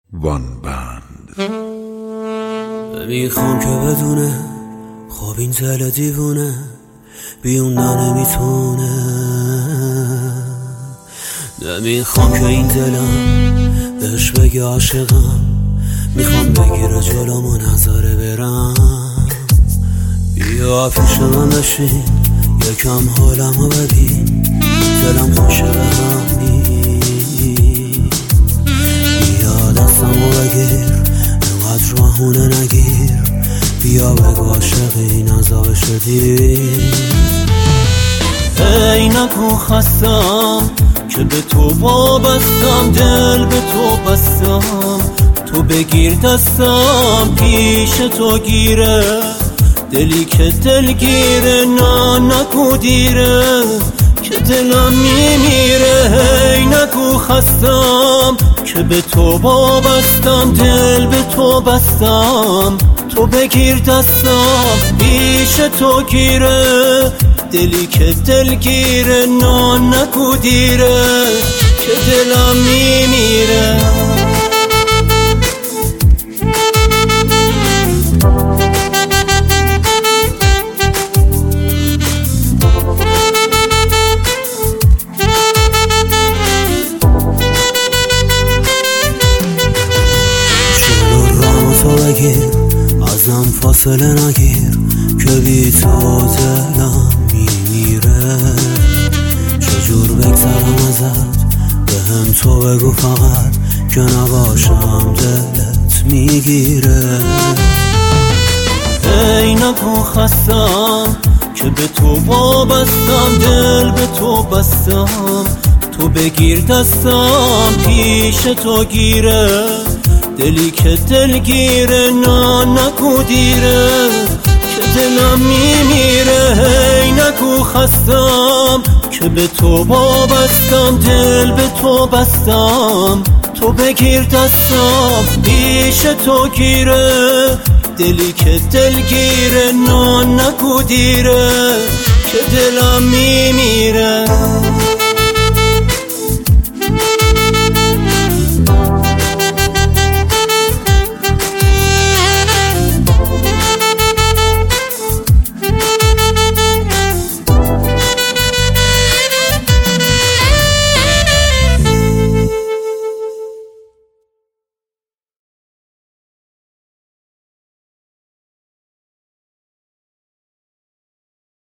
وان بند. میخوام که بدونه خب این دل دیوونه بیوندن نمیتونه. نمیخوام که این دلم بهش بگه عاشقم، میخوام بگیره جلومو نذاره برم. بیا پیش من بشین یکم حالمو ببین، دلم خوشه به هم. بیا دستمو بگیر اینقدر بهونه نگیر، بیا بگو عاشقی نزاقش دیر. ای نکن خستم که به تو وابستم، دل به تو بستم، تو بگیر دستم پیش تو گیره، دلی که دلگیره نه نکو دیره که دلم میمیره. ای نکو خستم که به تو وابستم، دل به تو بستم، تو بگیر دستم پیش تو گیره، دلی که دلگیره نه نکو دیره که دلم میمیره. ازم فاصله نگیر که بی تو دلم میمیره. چجور بگذرم ازت به هم تو بگو فقط که نباشم دلت میگیره. ای نکن خستم که به تو وابستم، دل به تو بستم، تو بگیر دستم پیش تو گیره، دلی که دلگیره نه نکو دیره که دلم میمیره. ای نکو خستم که به تو وابستم، دل به تو بستم، تو بگیر دستم پیش تو گیره، دلی که دلگیره نه نکو دیره که دلم میمیره.